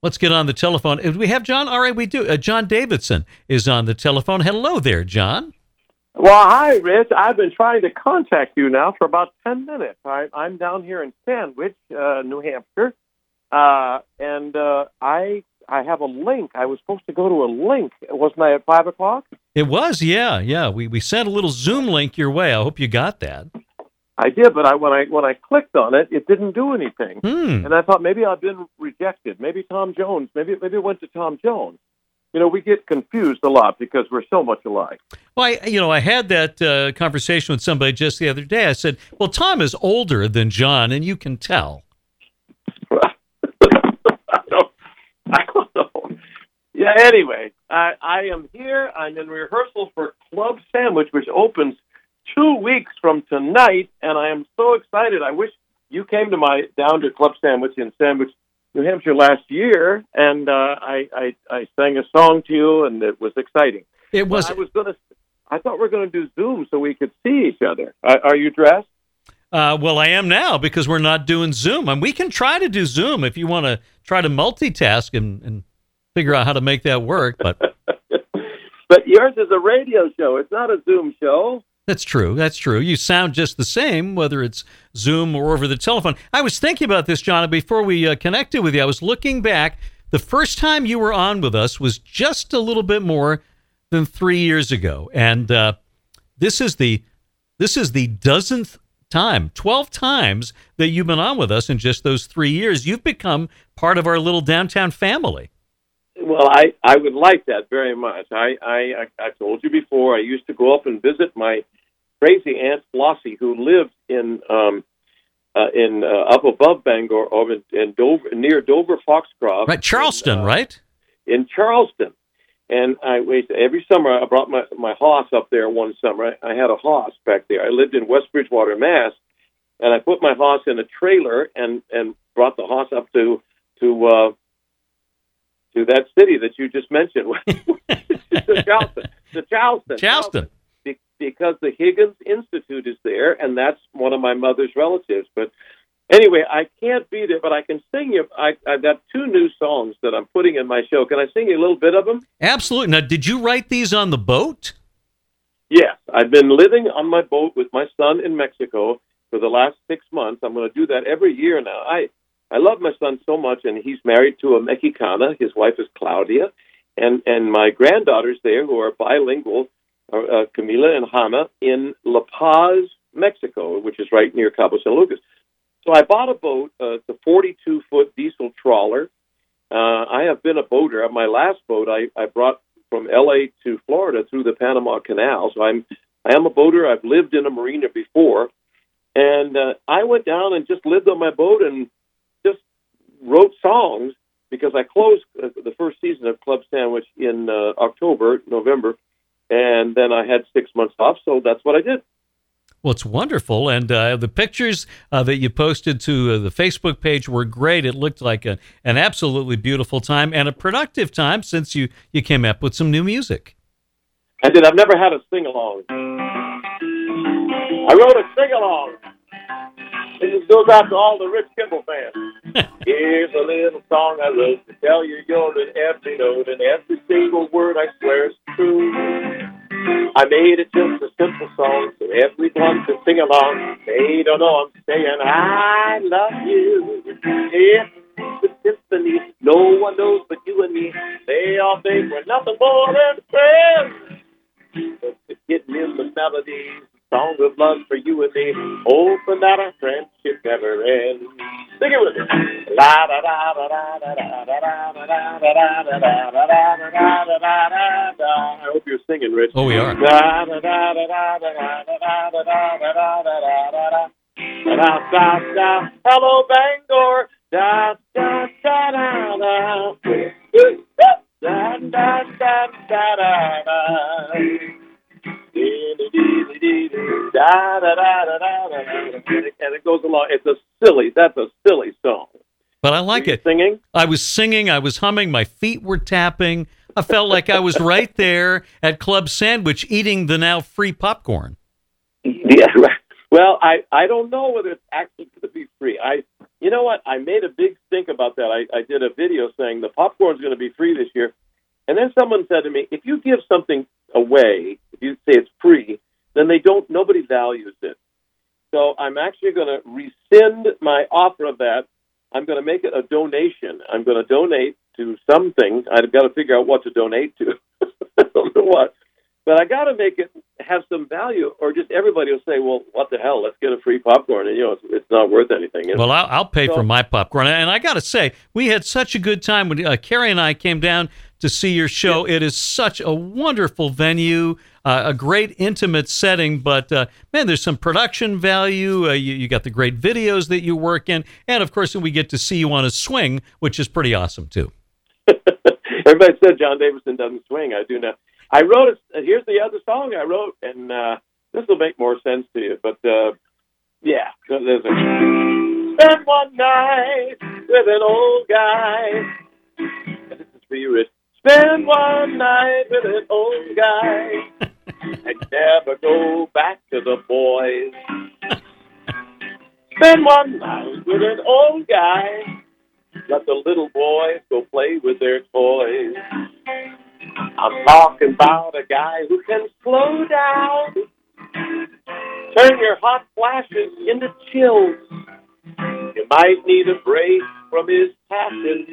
Let's get on the telephone. Do we have John? All right, we do. John Davidson is on the telephone. Hello there, John. Well, hi, Rich. I've been trying to contact you now for about 10 minutes. I'm down here in Sandwich, New Hampshire, and I have a link. I was supposed to go to a link. Wasn't I at 5 o'clock? It was, yeah. We sent a little Zoom link your way. I hope you got that. I did, but when I clicked on it, it didn't do anything. And I thought maybe I've been rejected. Maybe Tom Jones. Maybe it went to Tom Jones. You know, we get confused a lot because we're so much alike. Well, I had that conversation with somebody just the other day. I said, well, Tom is older than John, and you can tell. I don't know. Yeah, anyway, I am here. I'm in rehearsal for Club Sandwich, which opens 2 weeks from tonight, and I am so excited. I wish you came down to Club Sandwich in Sandwich, New Hampshire last year, and I sang a song to you, and it was exciting. It was. I thought we were going to do Zoom so we could see each other. Are you dressed? Well, I am now because we're not doing Zoom, and we can try to do Zoom if you want to try to multitask and figure out how to make that work. But but yours is a radio show. It's not a Zoom show. That's true. You sound just the same, whether it's Zoom or over the telephone. I was thinking about this, John, before we connected with you. I was looking back. The first time you were on with us was just a little bit more than 3 years ago. And this is the dozenth time, 12 times that you've been on with us in just those 3 years. You've become part of our little downtown family. Well, I would like that very much. I told you before, I used to go up and visit my crazy Aunt Flossie, who lived in up above Bangor, over in Dover, near Dover Foxcroft. Right, Charleston, right? In Charleston. And every summer I brought my horse up there one summer. I had a horse back there. I lived in West Bridgewater, Mass., and I put my horse in a trailer and brought the horse up to that city that you just mentioned, Charleston. Because the Higgins Institute is there, and that's one of my mother's relatives. But anyway, I can't be there, but I can sing you. I've got 2 new songs that I'm putting in my show. Can I sing you a little bit of them? Absolutely. Now, did you write these on the boat? Yes. I've been living on my boat with my son in Mexico for the last 6 months. I'm going to do that every year now. I love my son so much, and he's married to a Mexicana. His wife is Claudia, and my granddaughters there who are bilingual are Camila and Hannah in La Paz, Mexico, which is right near Cabo San Lucas. So I bought a boat. It's a 42-foot diesel trawler. I have been a boater. My last boat I brought from L.A. to Florida through the Panama Canal. So I am a boater. I've lived in a marina before, and I went down and just lived on my boat and just wrote songs because I closed the first season of Club Sandwich in November, and then I had 6 months off, so that's what I did. Well, it's wonderful, and the pictures that you posted to the Facebook page were great. It looked like an absolutely beautiful time and a productive time since you came up with some new music. I did. I've never had a sing-along. I wrote a sing-along. It goes out to all the Rich Kimball fans. Here's a little song I wrote to tell you you're in every note, and every single word I swear is true. I made it just a simple song so everyone can sing along. They don't know I'm saying I love you. It's the symphony no one knows but you and me. They all think we're nothing more than friends. But it's getting in the melodies. Song of love for you and me, hoping that our friendship never ends. Sing it with me. La da da da da da da da da da da da da da da. I hope you're singing, Rich. Oh, we are. Da da da da da da da da da da da da da da da. Hello, Bangor. Da da da da da. Da da da da da. And it goes along. That's a silly song. But I like it. Singing? I was singing, I was humming, my feet were tapping. I felt like I was right there at Club Sandwich eating the now free popcorn. Yeah, right. Well, I don't know whether it's actually going to be free. you know what? I made a big stink about that. I did a video saying the popcorn's going to be free this year. And then someone said to me, if you give something away, if you say it's free, then nobody values it. So I'm actually going to rescind my offer of that. I'm going to make it a donation. I'm going to donate to something. I've got to figure out what to donate to. I don't know what. But I got to make it have some value, or just everybody will say, well, what the hell, let's get a free popcorn. And, it's not worth anything. Well, I'll pay for my popcorn. And I got to say, we had such a good time when Carrie and I came down to see your show. Yeah. It is such a wonderful venue, a great intimate setting. But, man, there's some production value. You got the great videos that you work in. And, of course, we get to see you on a swing, which is pretty awesome, too. Everybody said John Davidson doesn't swing. I do not. I wrote here's the other song I wrote, and this will make more sense to you. But, yeah, there's spend one night with an old guy. This is for you, Rich. Spend one night with an old guy and never go back to the boys. Spend one night with an old guy. Let the little boys go play with their toys. I'm talking about a guy who can slow down, turn your hot flashes into chills. You might need a break from his passion.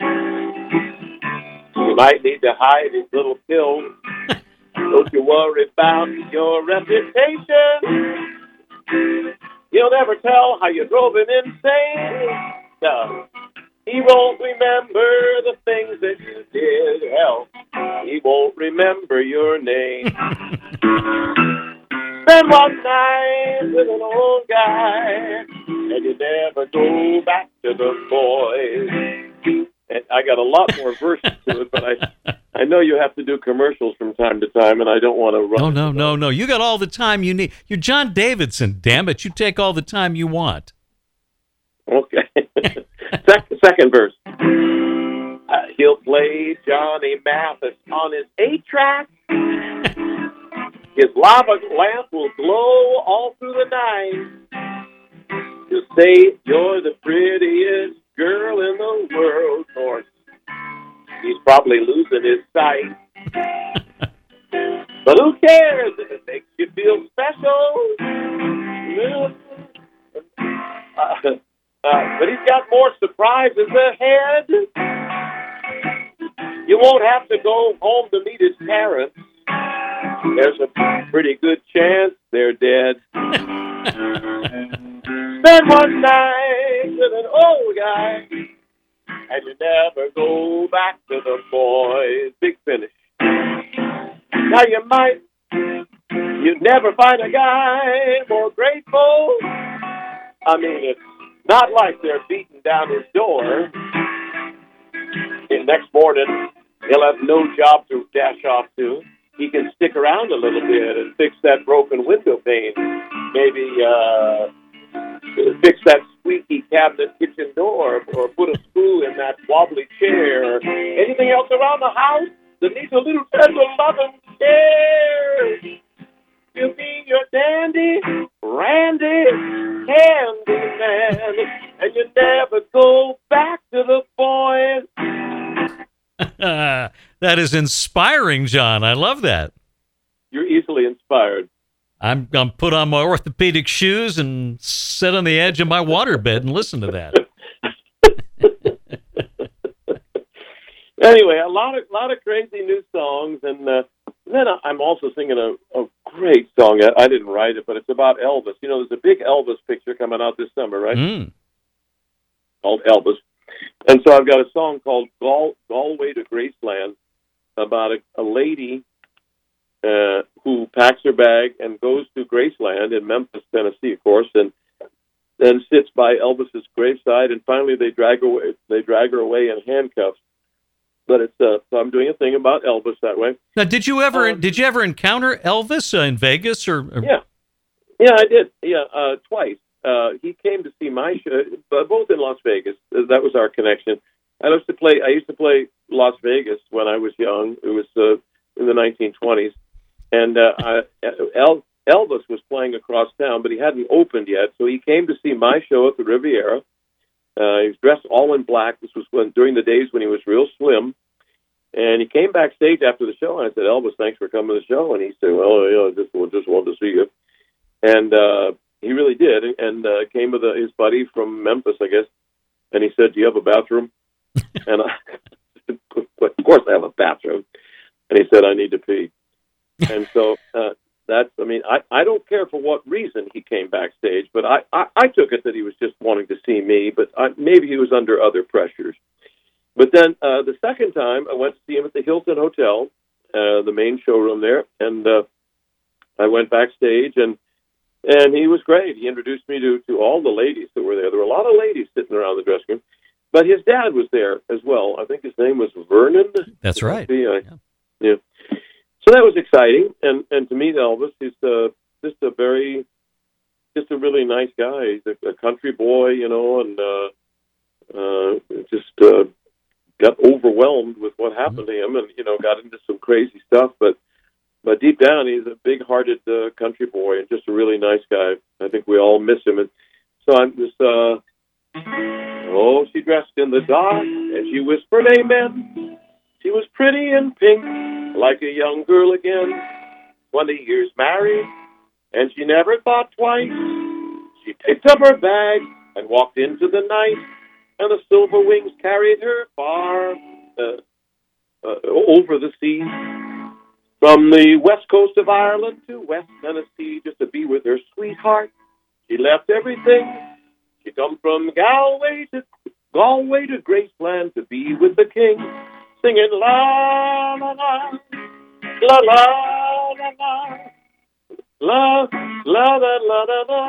You might need to hide his little pills. Don't you worry about your reputation. You'll never tell how you drove him insane. No. He won't remember the things that you did. Hell, he won't remember your name. Spend one night with an old guy, and you never go back to the boys. And I got a lot more verses to it, but I know you have to do commercials from time to time, and I don't want to run. No. You got all the time you need. You're John Davidson, damn it. You take all the time you want. Okay. Second verse. He'll play Johnny Mathis on his 8-track. His lava lamp will glow all through the night. He'll say you're the prettiest girl in the world. Of course, he's probably losing his sight. But who cares if it makes you feel special? But he's got more surprises ahead. You won't have to go home to meet his parents. There's a pretty good chance they're dead. Spend one night with an old guy, and you never go back to the boys. Big finish. Now you'd never find a guy more grateful. I mean, it's not like they're beating down his door. And next morning, he'll have no job to dash off to. He can stick around a little bit and fix that broken window pane. Maybe fix that squeaky cabinet kitchen door, or put a screw in that wobbly chair, or anything else around the house that needs a little tender loving care. You'll be your dandy, Randy, Candy Man, and you never go back to the boys. That is inspiring, John. I love that. You're easily inspired. I'm going to put on my orthopedic shoes and sit on the edge of my waterbed and listen to that. Anyway, a lot of crazy new songs, and then I'm also singing a great song. I didn't write it, but it's about Elvis. You know, there's a big Elvis picture coming out this summer, right? Called Elvis. And so I've got a song called Galway to Graceland about a lady who packs her bag and goes to Graceland in Memphis, Tennessee, of course, and then sits by Elvis's graveside, and finally they drag her away in handcuffs. But it's so I'm doing a thing about Elvis that way. Now, did you ever encounter Elvis in Vegas or? Yeah, I did. Yeah, twice. He came to see my show, both in Las Vegas. That was our connection. I used to play Las Vegas when I was young. It was in the 1920s, and Elvis was playing across town, but he hadn't opened yet. So he came to see my show at the Riviera, He was dressed all in black. This was during the days when he was real slim. And he came backstage after the show, and I said, "Elvis, thanks for coming to the show." And he said, "Well, just wanted to see you." And he really did. And came with his buddy from Memphis, I guess. And he said, "Do you have a bathroom?" And of course I have a bathroom. And he said, "I need to pee." And so I don't care for what reason he came backstage, but I took it that he was just wanting to see me, but maybe he was under other pressures. But then the second time, I went to see him at the Hilton Hotel, the main showroom there, and I went backstage, and he was great. He introduced me to all the ladies that were there. There were a lot of ladies sitting around the dressing room, but his dad was there as well. I think his name was Vernon. That's right. Yeah. So that was exciting, and to meet Elvis, he's just a really nice guy. He's a country boy, and just got overwhelmed with what happened to him, and got into some crazy stuff. But deep down, he's a big-hearted country boy and just a really nice guy. I think we all miss him. And so I'm just, she dressed in the dark, and she whispered amen. She was pretty in pink, like a young girl again, 20 years married, and she never thought twice. She picked up her bag and walked into the night, and the silver wings carried her far over the sea. From the west coast of Ireland to West Tennessee, just to be with her sweetheart. She left everything. She come from Galway to Graceland to be with the king, singing la la la la la la la la la la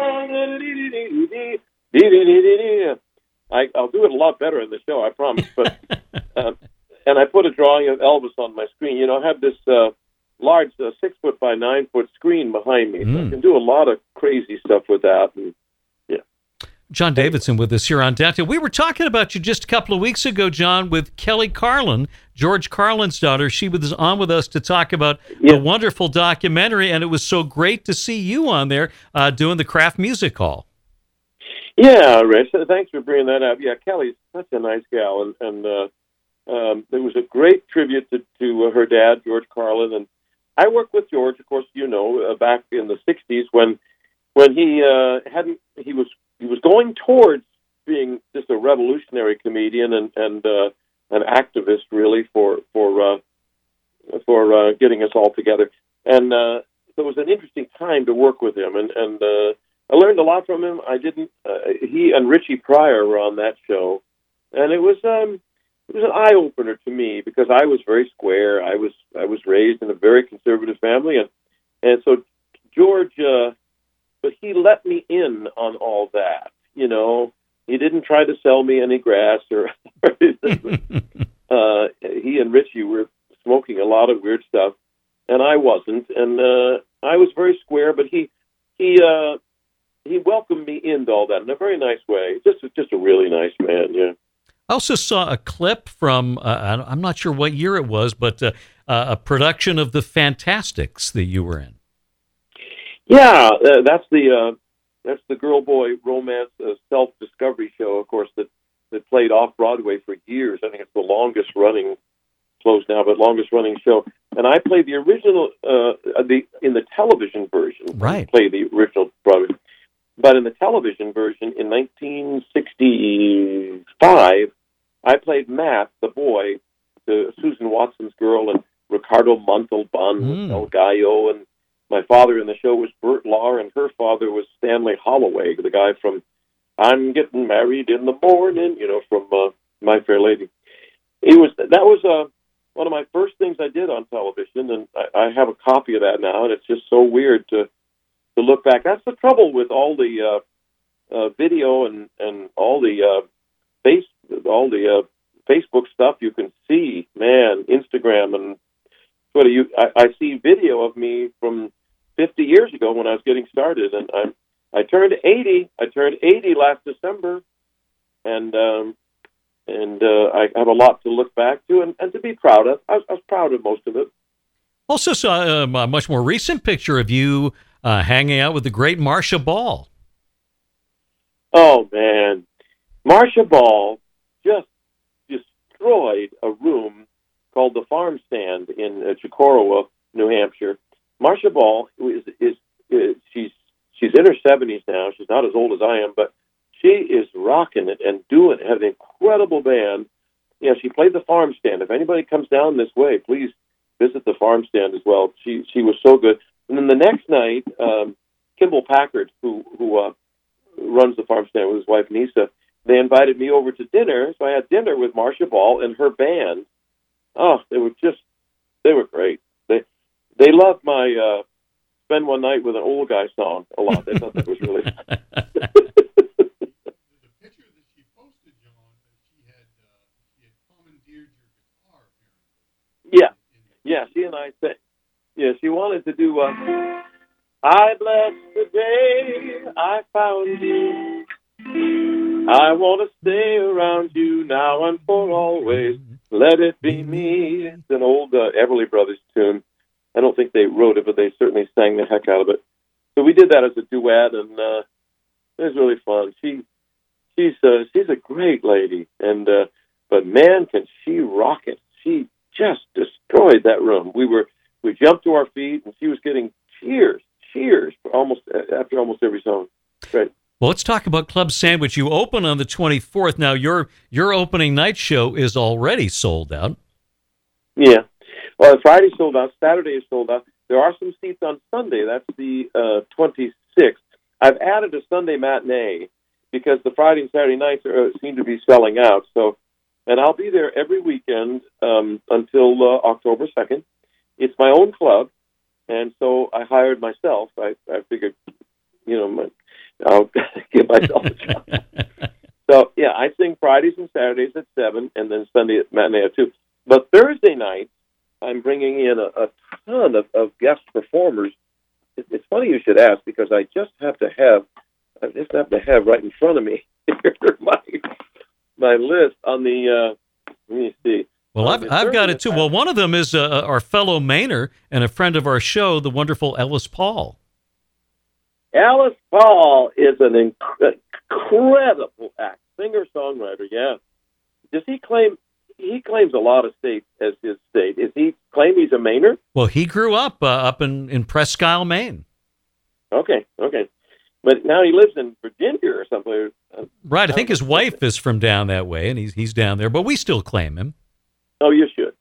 la. I'll do it a lot better in the show, I promise. But and I put a drawing of Elvis on my screen. I have this large 6 foot by 9 foot screen behind me. So I can do a lot of crazy stuff with that. And John Davidson with us here on Downtown. We were talking about you just a couple of weeks ago, John, with Kelly Carlin, George Carlin's daughter. She was on with us to talk about the wonderful documentary, and it was so great to see you on there doing the Kraft Music Hall. Yeah, Rich, thanks for bringing that up. Yeah, Kelly's such a nice gal, and there was a great tribute to her dad, George Carlin, and I worked with George, of course, back in the '60s when he was going towards being just a revolutionary comedian and an activist, really, for getting us all together. And it was an interesting time to work with him, and I learned a lot from him. He and Richie Pryor were on that show, and it was an eye opener to me because I was very square. I was raised in a very conservative family, and so George, but he let me in on all that. He didn't try to sell me any grass or he and Richie were smoking a lot of weird stuff, and I wasn't, and I was very square, but he welcomed me into all that in a very nice way. Just a really nice man. Yeah. I also saw a clip from, I'm not sure what year it was, but a production of The Fantastics that you were in. Yeah, that's the girl-boy romance self-discovery show, of course, that played off-Broadway for years. I think it's the longest-running, closed now, but longest-running show. And I played the original, in the television version. Right. I played the original Broadway. But in the television version, in 1965, I played Matt, the boy, to Susan Watson's girl, and Ricardo Montalban was El Gallo, and my father in the show was Bert Lahr, and her father was Stanley Holloway, the guy from I'm Getting Married in the Morning, from My Fair Lady. That was one of my first things I did on television, and I have a copy of that now, and it's just so weird to look back. That's the trouble with all the video and all the Facebook stuff you can see, man, Instagram and Twitter. I see video of me from 50 years ago when I was getting started, and I turned 80. I turned 80 last December, and I have a lot to look back to and to be proud of. I was proud of most of it. Also saw a much more recent picture of you hanging out with the great Marcia Ball. Oh, man. Marcia Ball just destroyed a room called the Farm Stand in Chicorowa, New Hampshire. Marcia Ball she's in her 70s now. She's not as old as I am, but she is rocking it and doing it. Had an incredible band. Yeah, she played the Farm Stand. If anybody comes down this way, please visit the Farm Stand as well. She was so good. And then the next night, Kimball Packard, who runs the Farm Stand with his wife Nisa, they invited me over to dinner. So I had dinner with Marcia Ball and her band. Oh, they were great. They loved my "Spend One Night with an Old Guy" song a lot. They thought that was really fun. Yeah, she and I said, yeah, she wanted to do, I bless the day I found you. I want to stay around you now and for always. Let it be me. It's an old Everly Brothers tune. I don't think they wrote it, but they certainly sang the heck out of it. So we did that as a duet, and it was really fun. She's a great lady, and but man, can she rock it! She just destroyed that room. We jumped to our feet, and she was getting cheers after almost every song. Right. Well, let's talk about Club Sandwich. You open on the 24th. Now, your opening night show is already sold out. Yeah. Well, Friday's sold out. Saturday is sold out. There are some seats on Sunday. That's the 26th. I've added a Sunday matinee because the Friday and Saturday nights seem to be selling out. So, and I'll be there every weekend until October 2nd. It's my own club, and so I hired myself. I figured, I'll give myself a shot. So, yeah, I sing Fridays and Saturdays at 7, and then Sunday at matinee at 2. But Thursday night, I'm bringing in a ton of guest performers. It's funny you should ask, because I just have to have right in front of me my list on the, let me see. Well, I've got it too. Well, one of them is our fellow Mainer and a friend of our show, the wonderful Ellis Paul. Ellis Paul is an incredible act, singer-songwriter, yeah. Does he claim... He claims a lot of states as his state. Does he claim he's a Mainer? Well, he grew up in Presque Isle, Maine. Okay. But now he lives in Virginia or somewhere. Right. I think his wife is from down that way, and he's down there. But we still claim him. Oh, you should.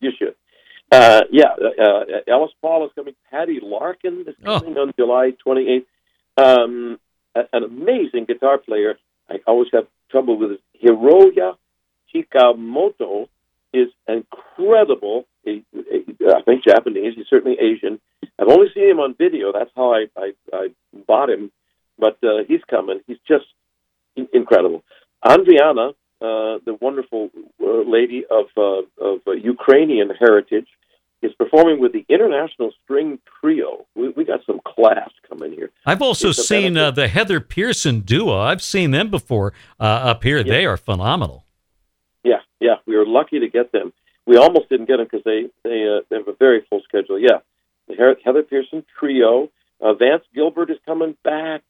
Ellis Paul is coming. Patty Larkin is coming on July 28th. An amazing guitar player. I always have trouble with his Hiroya Chikamoto. Is incredible. I think Japanese. He's certainly Asian. I've only seen him on video. That's how I bought him. But he's coming. He's just incredible. Andriana, the wonderful lady of Ukrainian heritage, is performing with the International String Trio. We got some class coming here. I've also seen the Heather Pearson duo. I've seen them before up here. Yeah. They are phenomenal. Yeah, we were lucky to get them. We almost didn't get them because they have a very full schedule. Yeah, the Heather Pearson Trio. Vance Gilbert is coming back.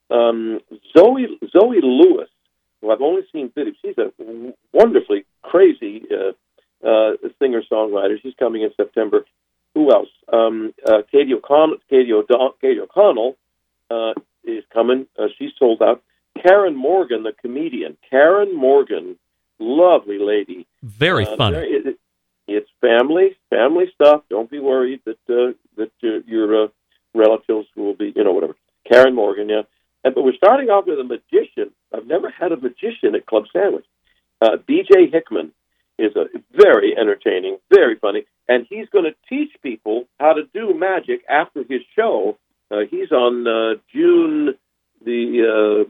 Zoe Lewis, who I've only seen videos. She's a wonderfully crazy singer-songwriter. She's coming in September. Who else? Katie O'Connell is coming. She's sold out. Karen Morgan, the comedian. Karen Morgan. Lovely lady. Very funny. It's family stuff. Don't be worried that your relatives will be, whatever. Karen Morgan, yeah. But we're starting off with a magician. I've never had a magician at Club Sandwich. BJ Hickman is a very entertaining, very funny, and he's going to teach people how to do magic after his show. He's on June the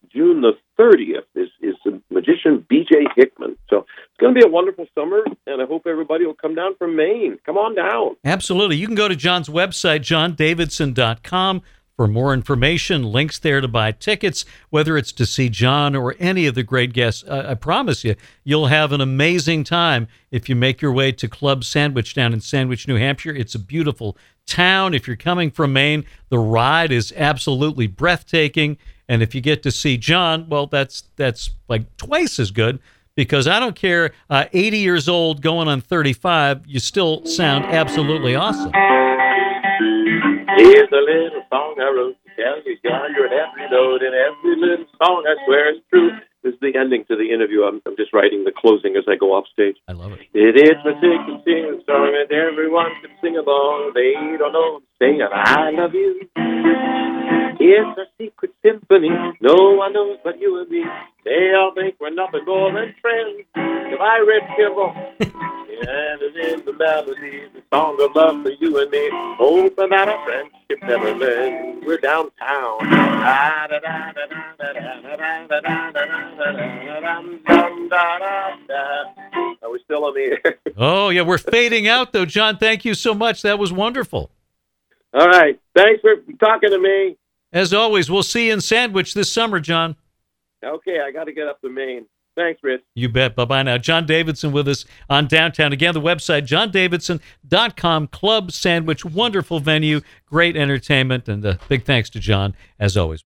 30th is the magician B.J. Hickman. So it's going to be a wonderful summer, and I hope everybody will come down from Maine. Come on down. Absolutely. You can go to John's website, johndavidson.com, for more information, links there to buy tickets, whether it's to see John or any of the great guests. I promise you'll have an amazing time if you make your way to Club Sandwich down in Sandwich, New Hampshire. It's a beautiful town. If you're coming from Maine, the ride is absolutely breathtaking. And if you get to see John, well, that's like twice as good, because I don't care, 80 years old going on 35, you still sound absolutely awesome. Here's a little song I wrote to tell you, John, you're in every note in every little song, I swear it's true. This is the ending to the interview. I'm just writing the closing as I go off stage. I love it. It is a chicken singing song and everyone can sing along. They don't know saying I love you. It's a secret symphony. No one knows but you and me. They all think we're nothing more than friends. If I read Kimball, and it is the melody, the song of love for you and me. Hoping that our friendship never ends. We're downtown. Are we still on the air? Oh, yeah, we're fading out, though. John, thank you so much. That was wonderful. All right. Thanks for talking to me. As always, we'll see you in Sandwich this summer, John. Okay, I got to get up to Maine. Thanks, Rich. You bet. Bye-bye now. John Davidson with us on Downtown. Again, the website, johndavidson.com, Club Sandwich, wonderful venue, great entertainment, and big thanks to John, as always.